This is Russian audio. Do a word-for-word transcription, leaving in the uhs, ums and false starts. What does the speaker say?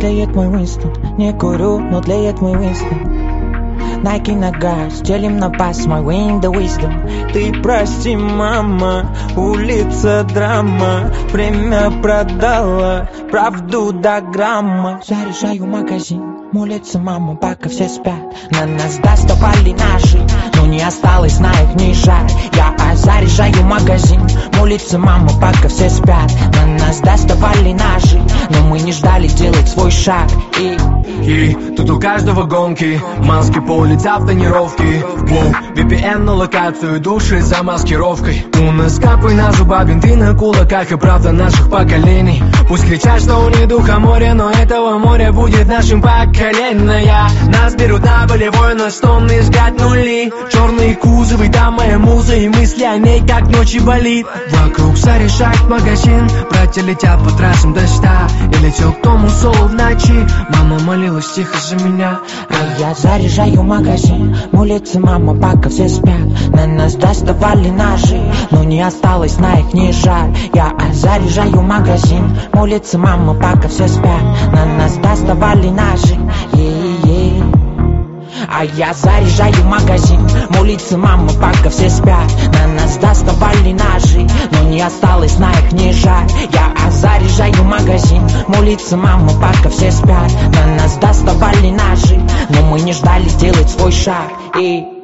тлеет мой Уинстон. Не курю, но тлеет мой Уинстон. Nike на газ, делим на бас, my wing the wisdom. Ты прости, мама, улица драма. Время продала, правду до грамма. Заряжаю магазин, молится мама, пока все спят. На нас доставали ножи, но не осталось на их ни жаль. Я заряжаю магазин, молится мама, пока все спят. На нас доставали ножи, но мы не ждали делать свой шаг. И, и тут у каждого гонки, маски по лица в тонировке. Воу, ви пи эн на локацию, души за маскировкой. У нас капы на зубах, бинты на кулаках и правда наших поколений. Пусть кричат, что у них духа моря, но этого моря будет нашим поколением. Нас берут на болевой, на стонный взгляд нули. Черные кузовы, там моя муза, и мысли о ней как ночи болит. Вокруг заряжает магазин, братья летят по трассам до ста. И летел к тому солу в ночи, мама молилась тихо за меня. А я заряжаю магазин, молится мама, пока все спят. На нас доставали ножи, но не осталось на их ни жаль. Я заряжаю магазин, молится мама, пока все спят. На нас доставали ножи, е-е-е. А я заряжаю магазин, молится мама, пока все спят. На нас доставали ножи, но не осталось на их ни жаль. Я заряжаю магазин, молится мама, пока все спят. На нас доставали ножи, но мы не ждали делать свой шаг. И